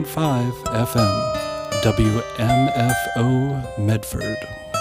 5 FM, WMFO Medford.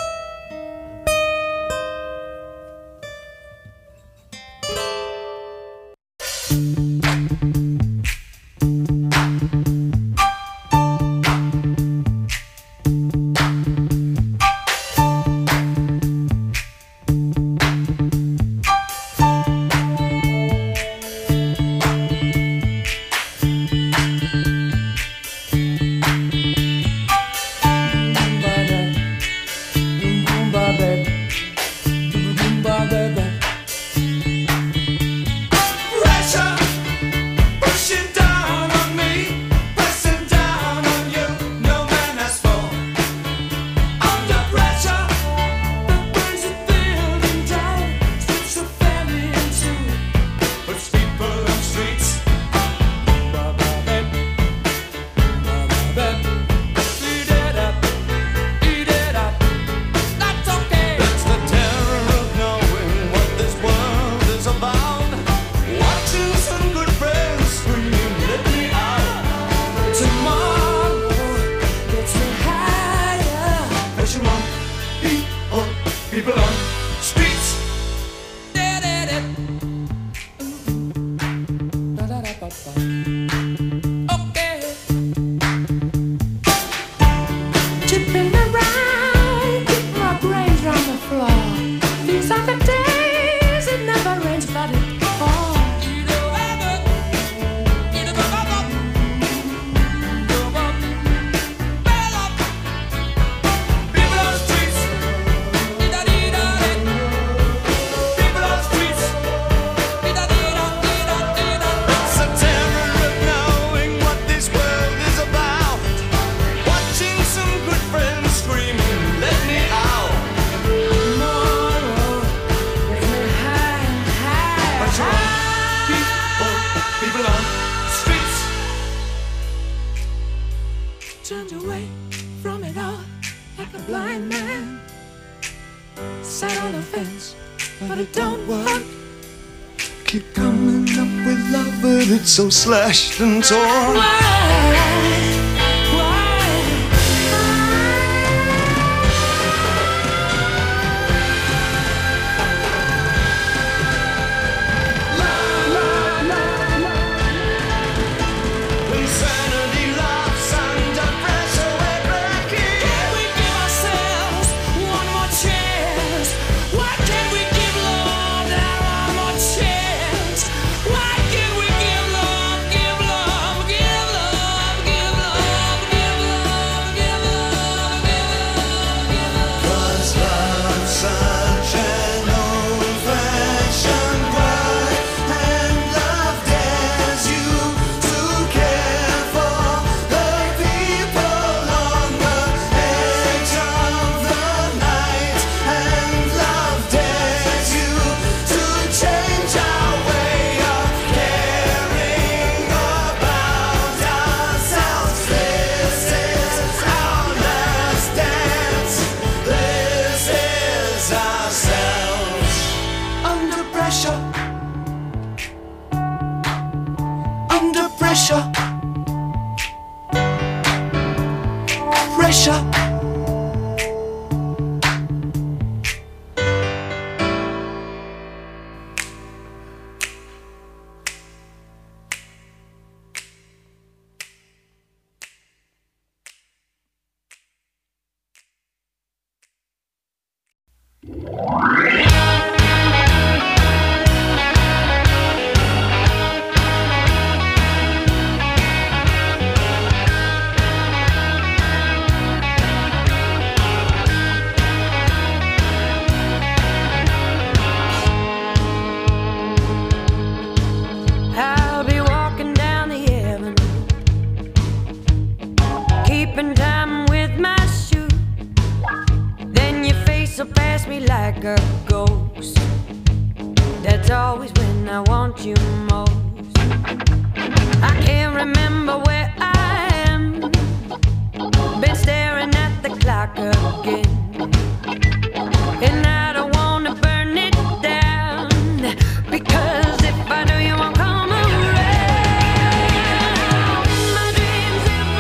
Turned away from it all like a blind man. Sat on the fence, but it don't work. Keep coming up with love, but it's so slashed and torn. Why? Pressure. Pass me like a ghost. That's always when I want you most. I can't remember where I am. Been staring at the clock again. And I don't wanna burn it down, because if I do, you won't come around. My dreams every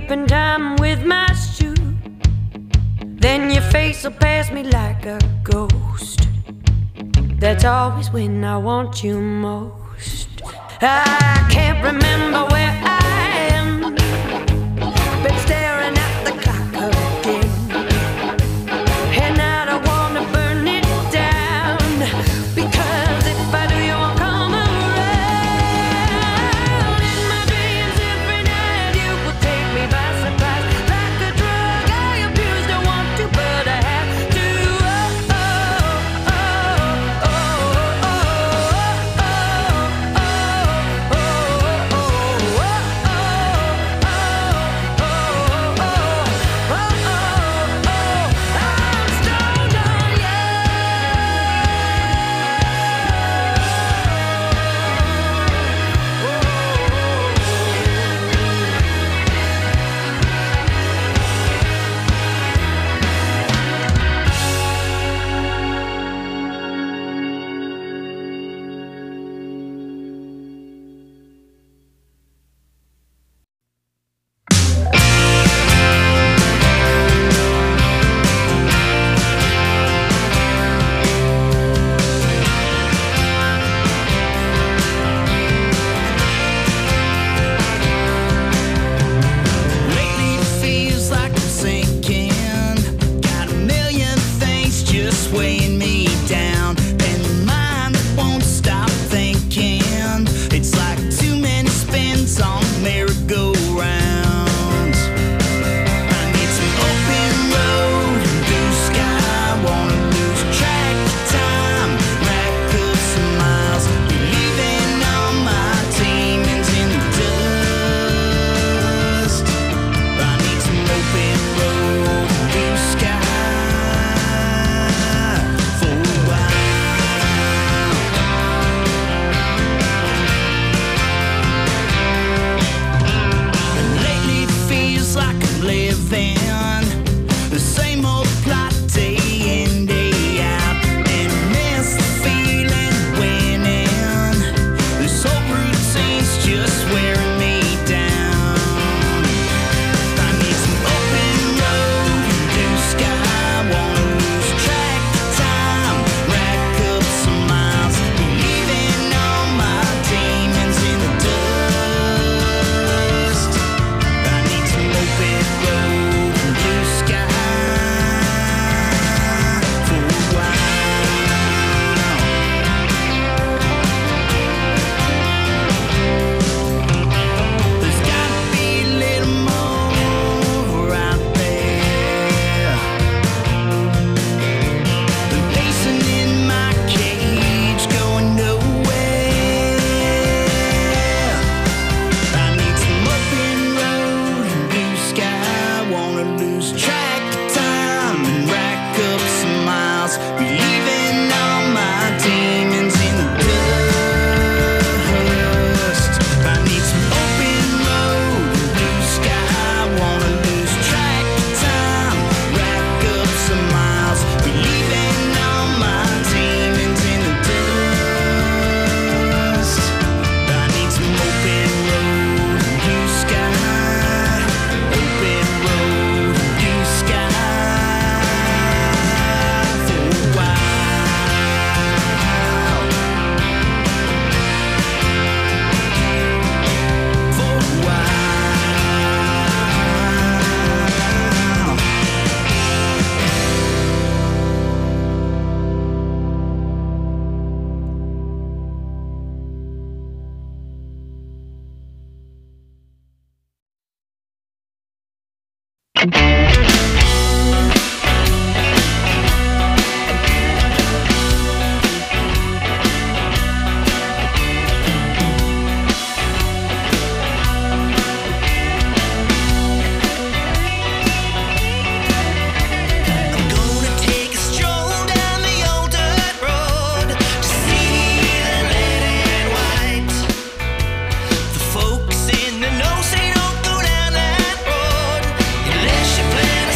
keeping time with my shoe. Then your face will pass me like a ghost. That's always when I want you most. I can't remember where I am. Been staring at the clock again, and I don't wanna burn it down, because if I do, you won't come around. In my dreams every night, you will take me by surprise, like a drug I abuse. Don't want to, but I have to. Folks in the know say don't go down that road unless you plan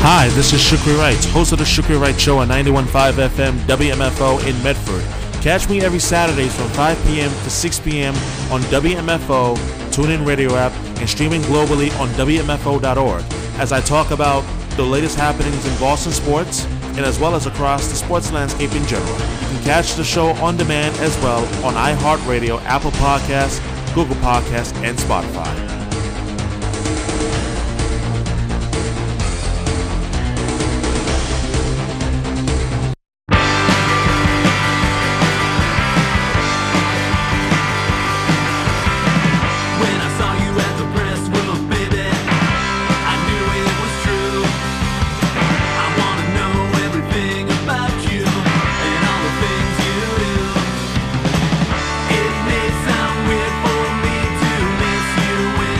Hi, this is Shukri Wright, host of the Shukri Wright Show on 91.5 FM WMFO in Medford. Catch me every Saturdays from 5 p.m. to 6 p.m. on WMFO, TuneIn Radio app, and streaming globally on WMFO.org as I talk about the latest happenings in Boston sports and as well as across the sports landscape in general. You can catch the show on demand as well on iHeartRadio, Apple Podcasts, Google Podcasts, and Spotify. It may sound weird for me to miss you.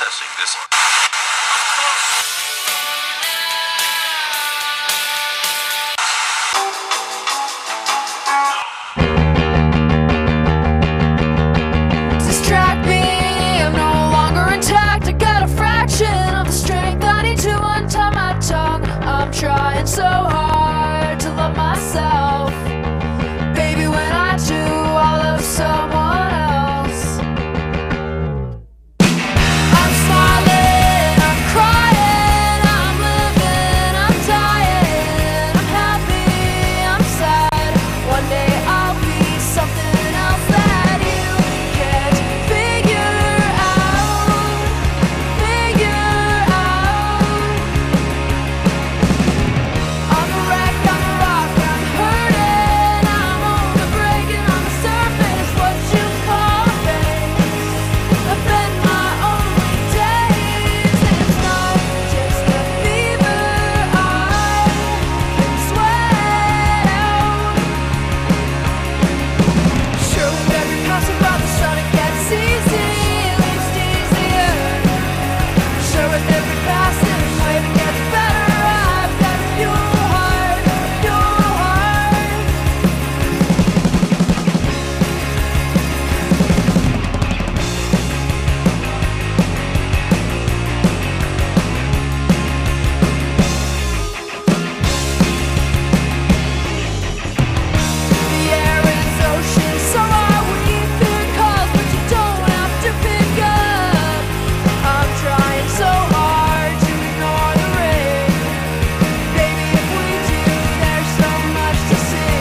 Processing this. Distract me, I'm no longer intact. I got a fraction of the strength I need to untie my tongue. I'm trying so hard to love myself. Baby, when I do, I'll love someone else. I'm smiling, I'm crying, I'm living, I'm dying. I'm happy, I'm sad. One day I'll be something else that you can't figure out. I'm a wreck, I'm a rock, I'm hurting, I'm only breaking on the surface. What you call face, I've been my only days. It's not just a fever I can sweat out. Sure, with every passing by the sun it gets easy, at least easier. Sure, with every passing wave it gets better. I've got a fuel heart, fuel heart. The air is ocean, so are we. Fear calls, but you don't have to pick up. I'm trying so hard to ignore the rain. Baby, if we do, there's so much to see.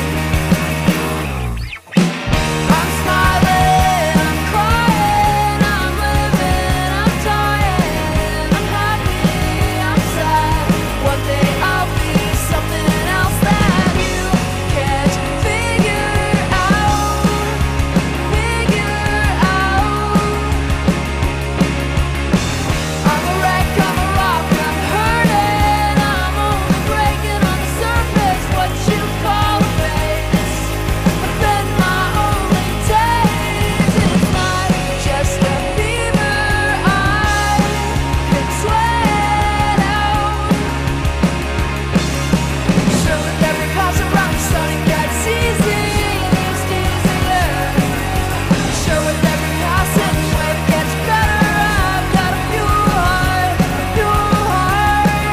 I'm smiling, I'm crying, I'm living, I'm dying. I'm happy, I'm sad. One day I'll be something else that you can't figure out. I'm a wreck, I'm a rock, I'm hurting, I'm only breaking on the surface. What you call a face, I've been my only days. It's not just a fever I can sweat out. Sure, with every pass around the sun it gets easy, at least easier. Sure, with every passing wave it gets better. I've got a fuel heart, fuel heart.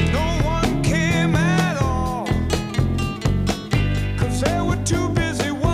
Too busy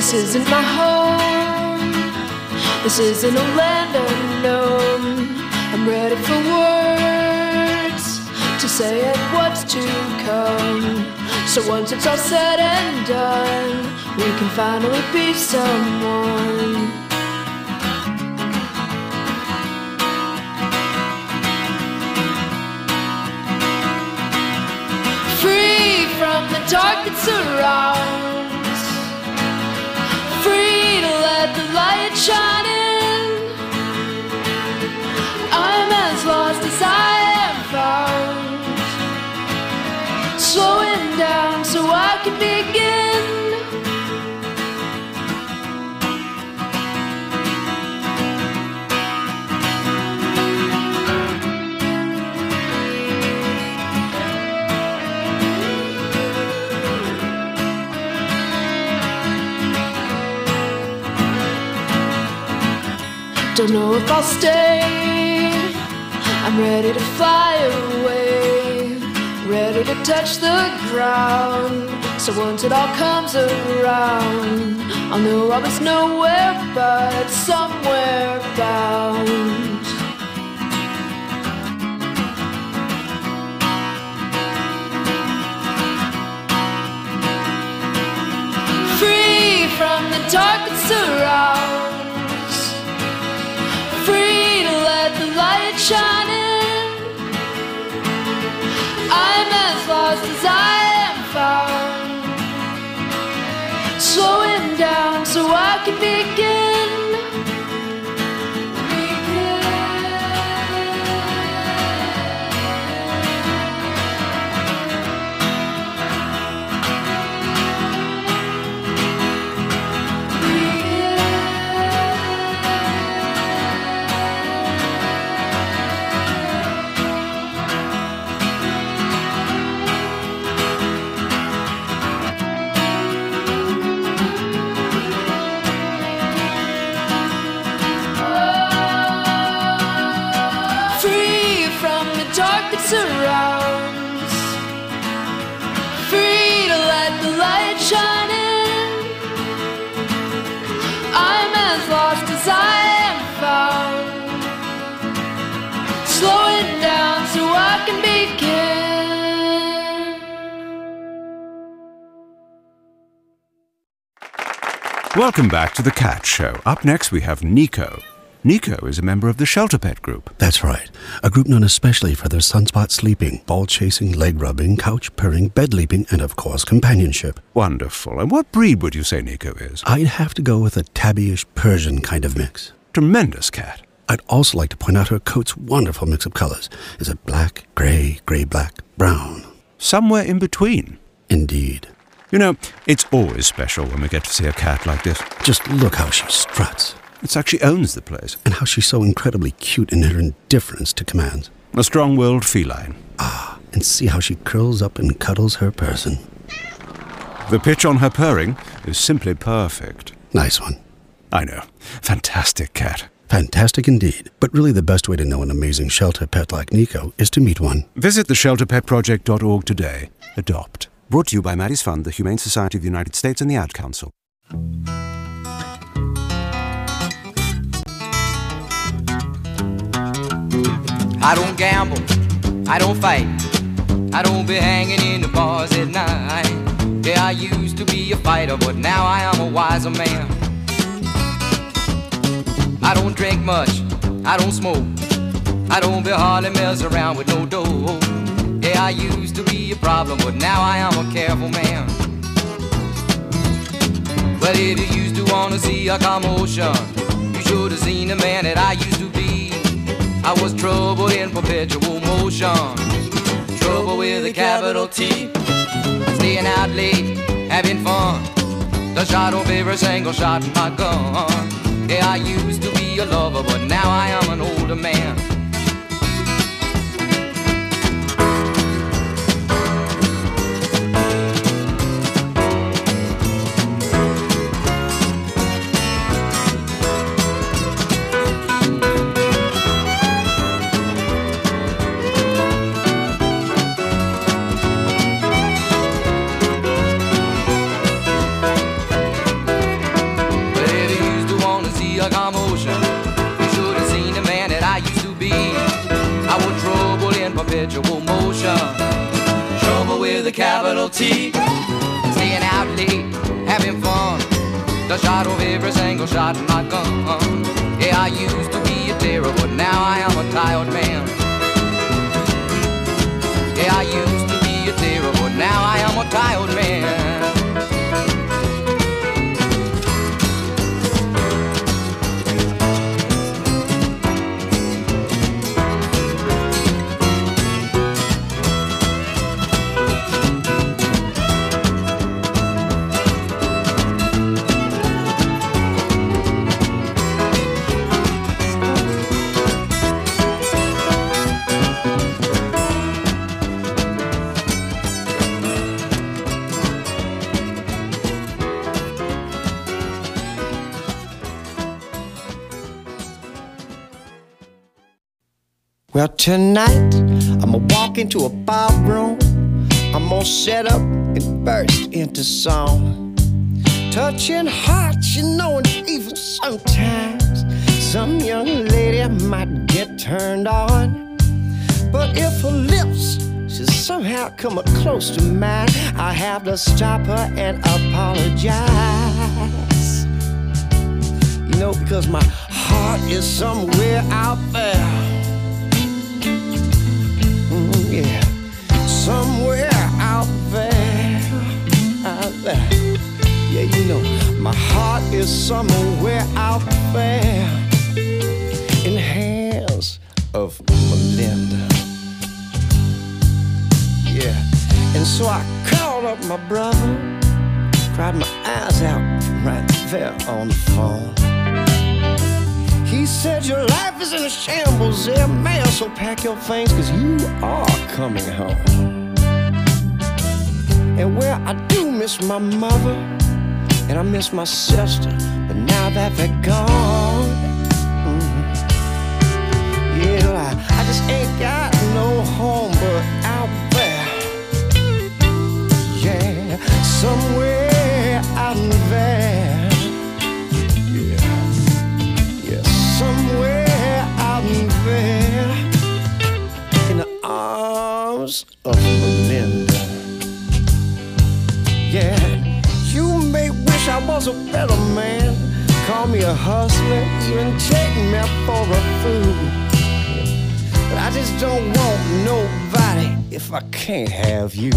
This isn't my home. This isn't a land unknown. I'm ready for words to say it what's to come. So once it's all said and done, we can finally be someone. Free from the dark that surrounds, free to let the light shine in. I'm as lost as I am found, slowing down so I can begin. Don't know if I'll stay. I'm ready to fly away, ready to touch the ground. So once it all comes around, I'll know I was nowhere but somewhere bound. Free from the dark that surrounds, free to let the light shine in. I'm as lost as I am found, slowing down so I can begin. Surrounds, free to let the light shine in. I'm as lost as I am found, slowing down so I can begin. Welcome back to The Cat Show. Up next we have Nico. Nico is a member of the Shelter Pet Group. That's right. A group known especially for their sunspot sleeping, ball chasing, leg rubbing, couch purring, bed leaping, and of course companionship. Wonderful. And what breed would you say Nico is? I'd have to go with a tabbyish Persian kind of mix. Tremendous cat. I'd also like to point out her coat's wonderful mix of colors. Is it black, gray, gray-black, brown? Somewhere in between. Indeed. You know, it's always special when we get to see a cat like this. Just look how she struts. It's like she owns the place. And how she's so incredibly cute in her indifference to commands. A strong-willed feline. Ah, and see how she curls up and cuddles her person. The pitch on her purring is simply perfect. Nice one. I know. Fantastic cat. Fantastic indeed. But really the best way to know an amazing shelter pet like Nico is to meet one. Visit theshelterpetproject.org today. Adopt. Brought to you by Maddie's Fund, the Humane Society of the United States, and the Ad Council. I don't gamble, I don't fight, I don't be hanging in the bars at night. Yeah, I used to be a fighter, but now I am a wiser man. I don't drink much, I don't smoke, I don't be hardly mess around with no dough. Yeah, I used to be a problem, but now I am a careful man. Well, if you used to wanna see a commotion, you should have seen the man that I used to be. I was trouble in perpetual motion, trouble with a capital T. Staying out late, having fun, the shot of every single shot in my gun. Yeah, I used to be a lover, but now I am an older man. loyalty. Staying out late, having fun. The shot of every single shot in my gun. Yeah, I used to be a terror, but now I am a tired man. Yeah, I used to be a terror, but now I am a tired man. Well, tonight I'ma walk into a ballroom. I'm gonna set up and burst into song. Touching hearts, you know, and even sometimes some young lady might get turned on. But if her lips should somehow come up close to mine, I have to stop her and apologize. You know, because my heart is somewhere out there. Yeah, somewhere out there, out there. Yeah, you know, my heart is somewhere out there in the hands of Melinda. Yeah, and so I called up my brother, cried my eyes out right there on the phone. He said, your life is in a shambles there, man, so pack your things, cause you are coming home. And where I do miss my mother, and I miss my sister, but now that they're gone, yeah, I just ain't got no home but out there. Yeah, somewhere out there. Somewhere out there in the arms of Melinda. Yeah, you may wish I was a better man, call me a hustler, even take me for a fool. But I just don't want nobody if I can't have you.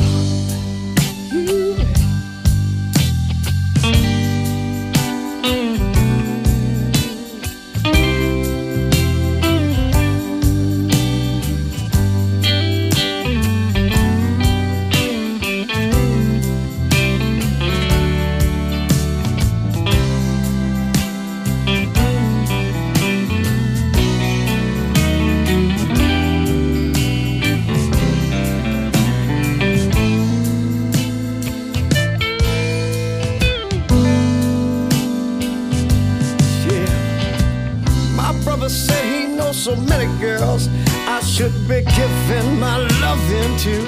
So many girls I should be giving my loving to,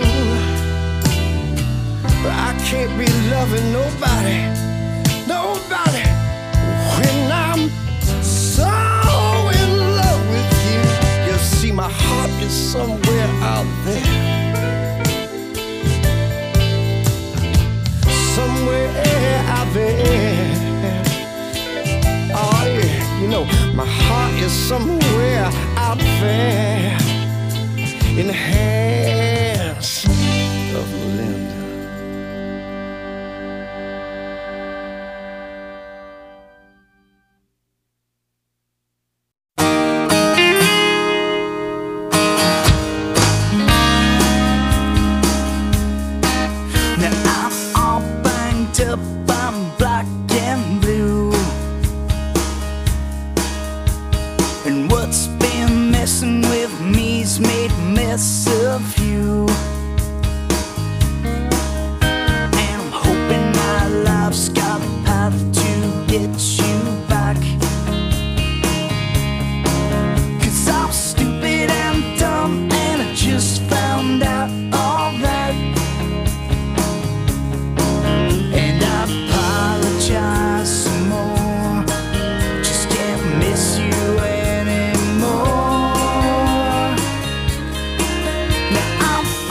but I can't be loving nobody, nobody, when I'm so in love with you. You see, my heart is somewhere out there, somewhere out there. Oh yeah, you know, my heart is somewhere out there in the hands of Melinda. Now I'm all banged up, I'm black and blue, and what's been messing with me's made a mess of you. And I'm hoping my life's got a path to get you back, 'cause I'm stupid and dumb, and I just found out all that. And I apologize some more, just can't miss you anymore. Now I'm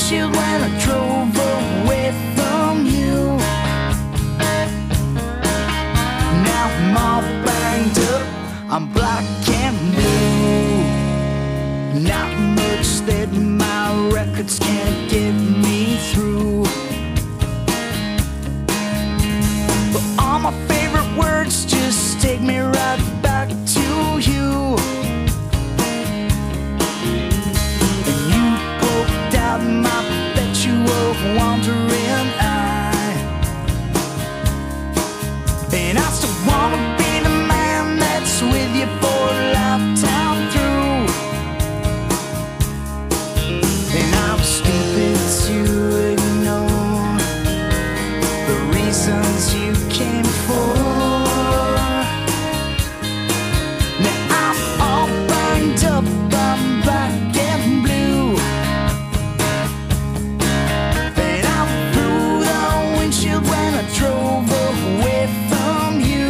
windshield when I drove away from you. Now I'm all banged up, I'm black and blue. Not much that my records can't get me through. But all my favorite words just take me right back to you. And you poked out my perpetual wandering eye. And I still wanna be the man that's with you for a lifetime through. And I'm stupid to ignore the reasons you came for. Now I'm all banged up, I'm black and blue. And I'm through the windshield when I drove away from you.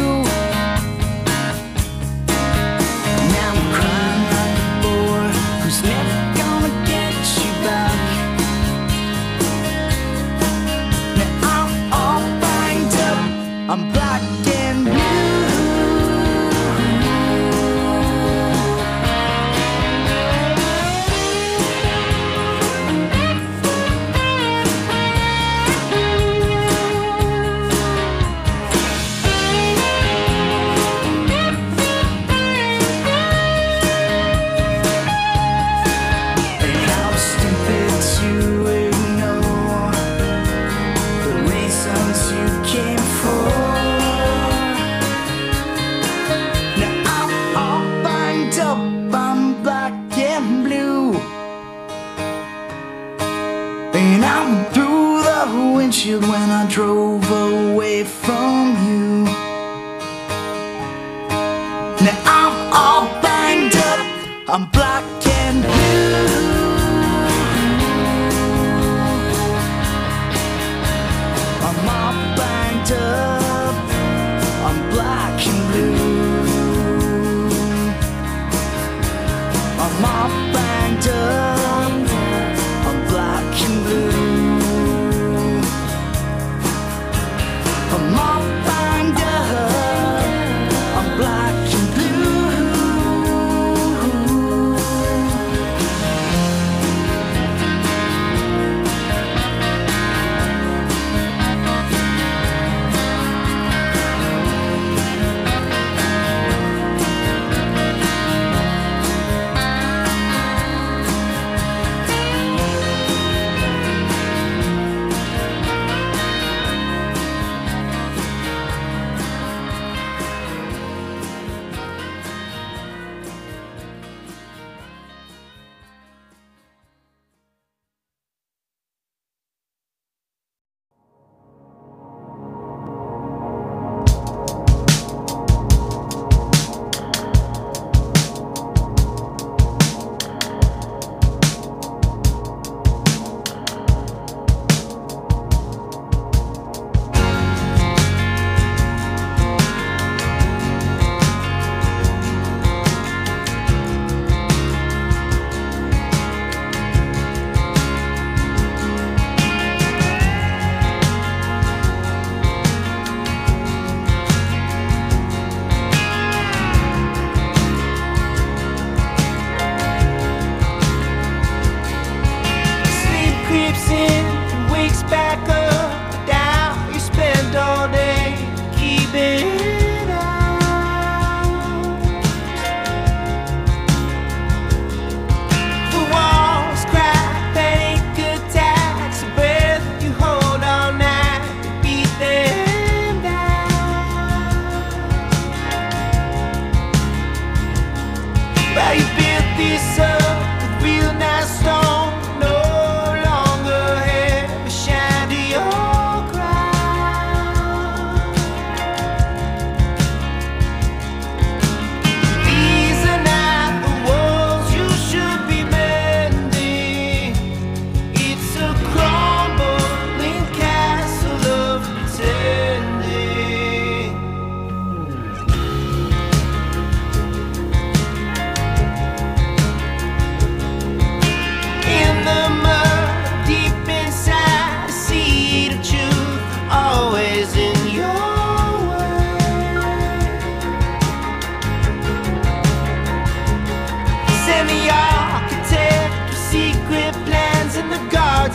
Now I'm crying like a boy who's never gonna get you back. Now I'm all banged up, I'm black and blue. And I'm stupid to ignore the reasons you came for. Now I'm all banged up, I'm black and blue. And I'm through the windshield when I drove away from you. Now I'm all banged up, I'm black and blue. I'm all banged up, I'm black and blue. I'm all banged up, I'm black and blue. I'm all banged up, I'm black and blue.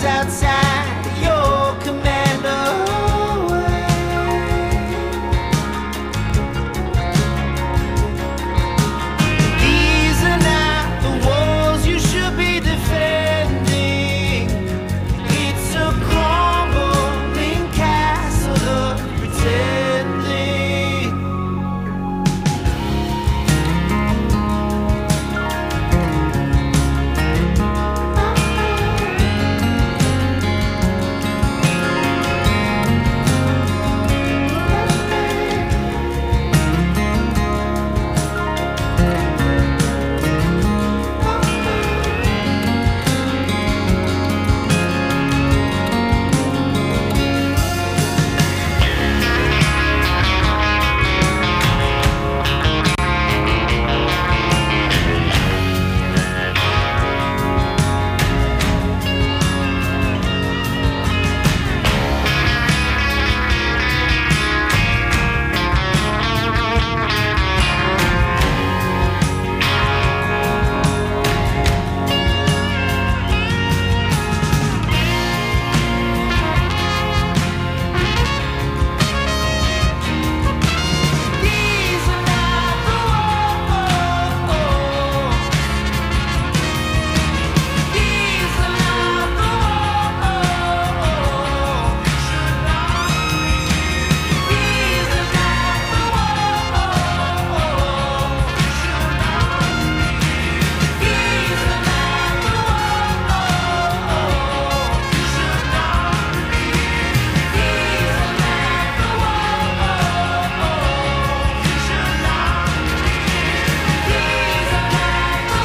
guards outside your commando way. These are not the walls you should be defending. It's a crumbling castle of pretending. These are not the walls. These are not the walls. Should not be. These are not the walls. Should not be. These are not the walls. Should not be. These are not the walls. Should not be. These are not the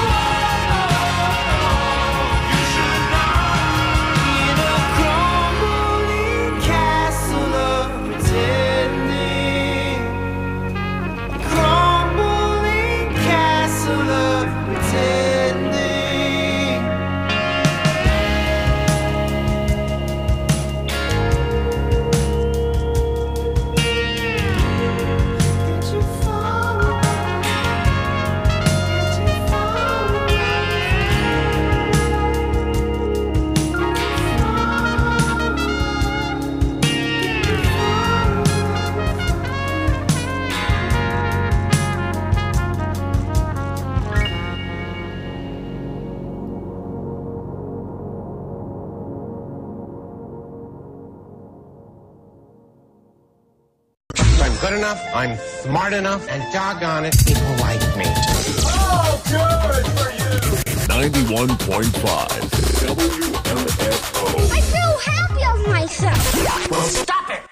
walls. You should not. In a crumbling castle of pretending. Crumbling castle of pretending. Get you far away. Get you far away. I'm good enough, I'm smart enough, and doggone it, people like me. Oh, good for you! 91.5 WMFO. I feel happy of myself. Well, stop it!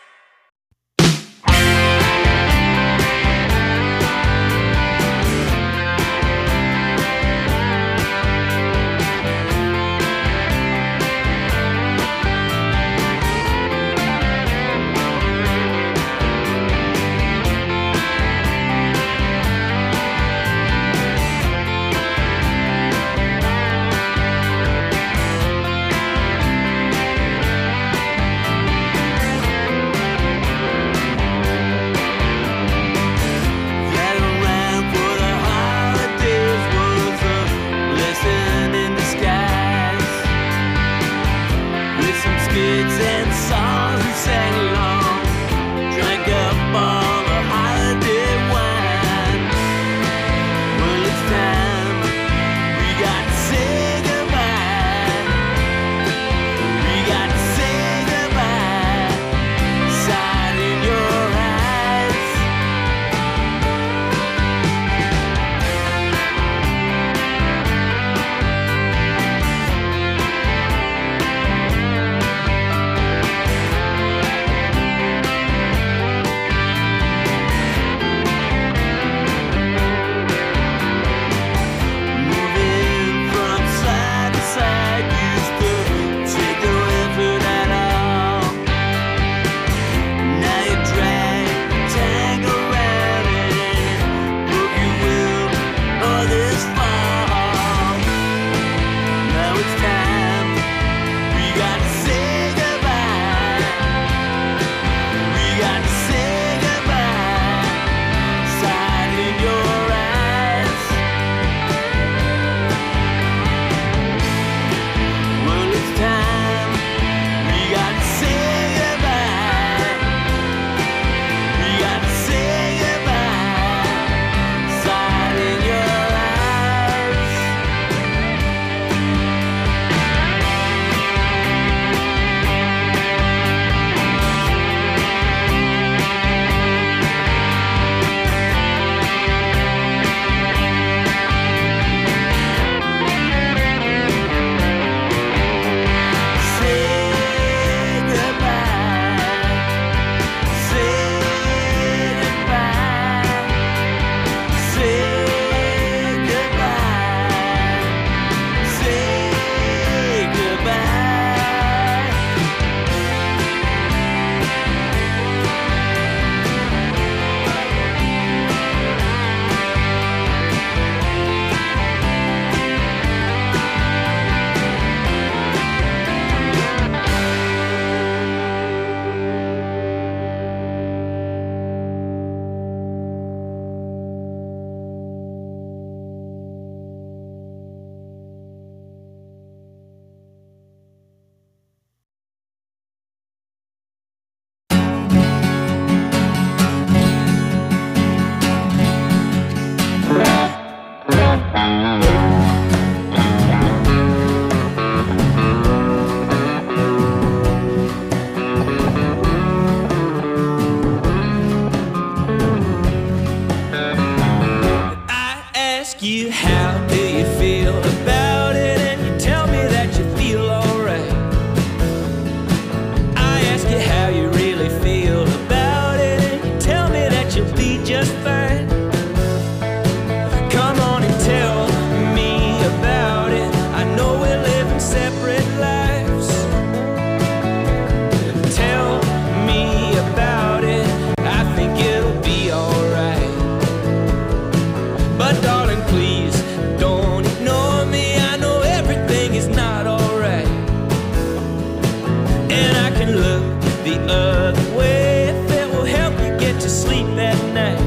can look the other way if it will help you get to sleep at night.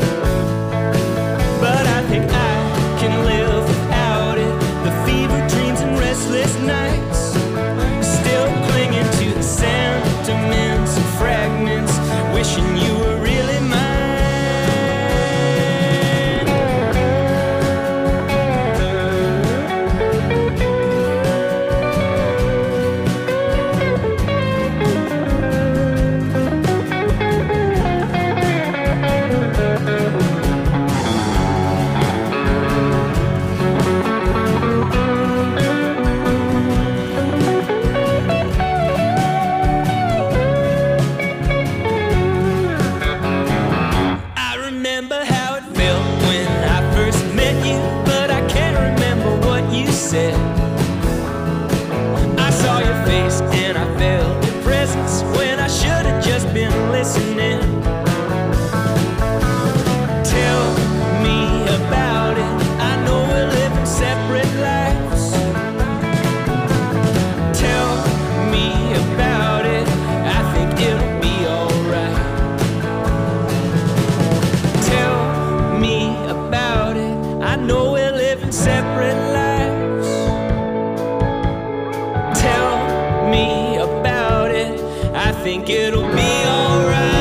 But I think I can live without it. The fever dreams and restless nights, still clinging to the sentiments and fragments, wishing you were really mine. I saw your face and I felt your presence when I should have just been listening. Tell me about it. I know we're living separate lives. Tell me about it. I think it'll be alright. Tell me about it. I know we're living separate lives. Me about it, I think it'll be alright.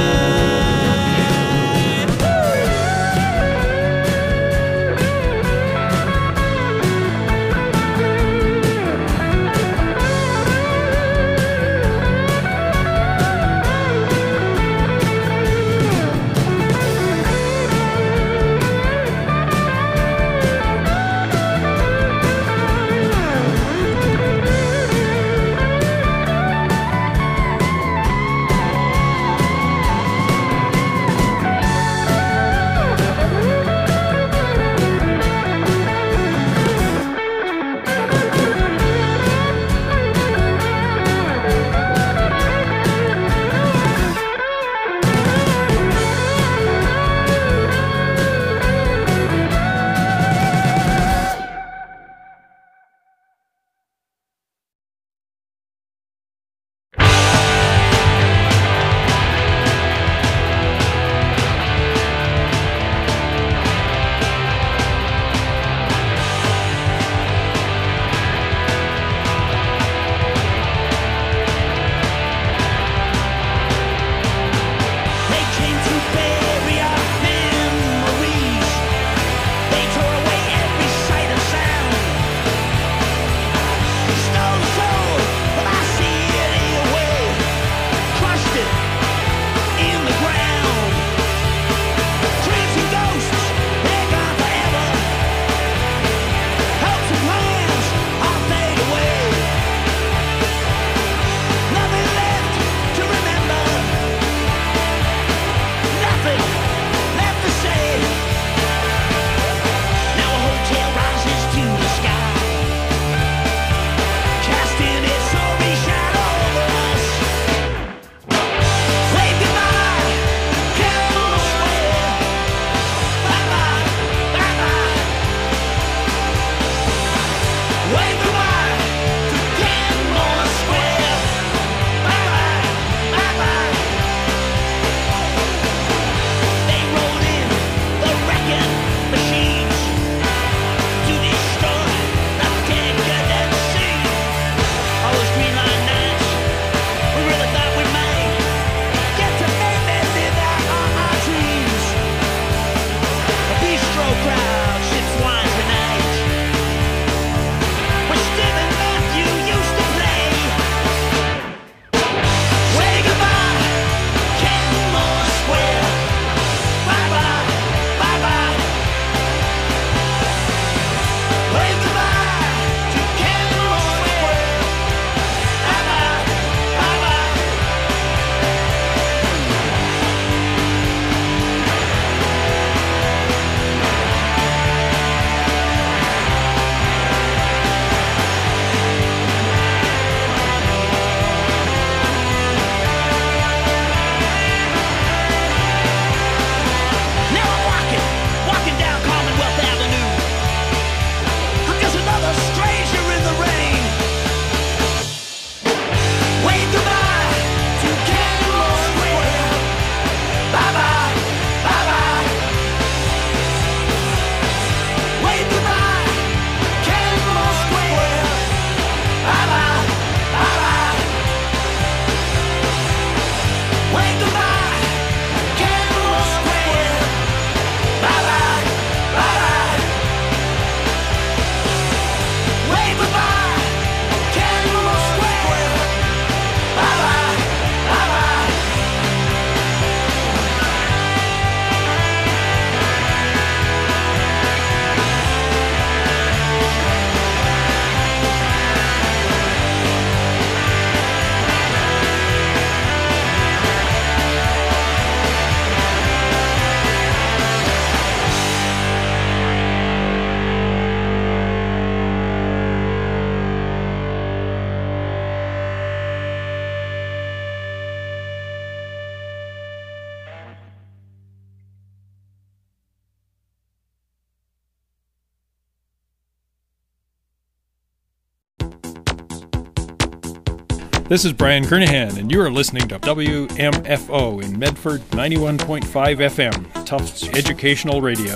This is Brian Kernahan, and you are listening to WMFO in Medford 91.5 FM, Tufts Educational Radio.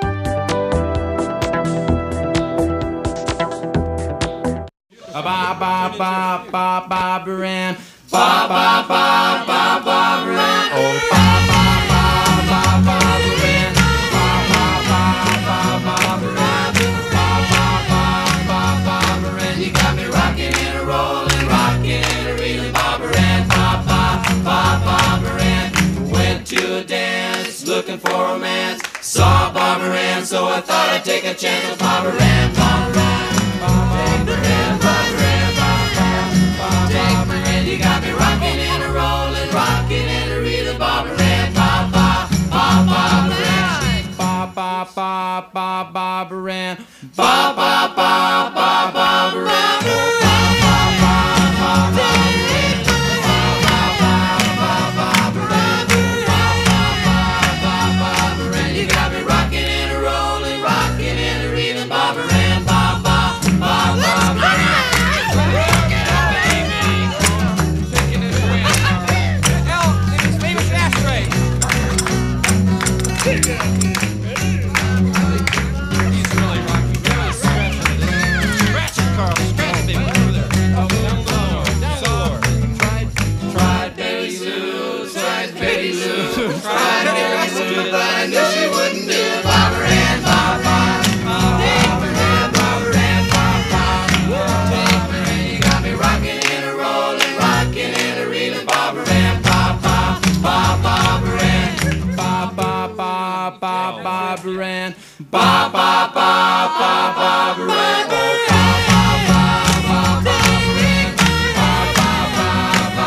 Ba-ba-ba-ba-ba-ba-ba-ran. Ba-ba-ba-ba-ba-ba-ran. Oh, ba-ba-ba-ba-ba-ba-ran. Ba-ba-ba-ba-ba-ba-ran. Ba-ba-ba-ba-ba-ba-ran. You got me rocking and a rolling, rocking and a reeling, Barbara-ran. Ba-ba-ba-ba-ba-ran. Went to a dance, looking for romance. Saw Barbara-ran, so I thought I'd take a chance with Barbara-ran. Barbara-ran, Barbara-ran, Barbara-ran, Barbara-ran. You got me rocking and a rolling, rocking and a reeling, Barbara-ran. Ba-ba-ba-ba-ba-ran. Ba-ba-ba-ba-ba-ran. Ba-ba-ba-ba-ba-ran. You got me rocking and a rolling, rocking and a reeling, Barbara-ran. Ba-ba-ba-ba-ran. Ba-ba-ba-ba-ba-ba-ran. Ba-ba-ba-ba-ba-ba-ran.